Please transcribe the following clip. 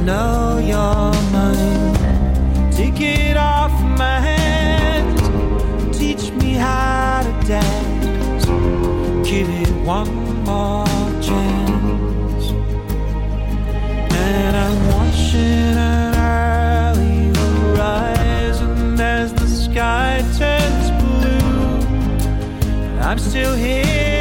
know you're mine. Take it off my hands, teach me how to dance. Give it one more chance. And I'm watching an early horizon as the sky turns blue. I'm still here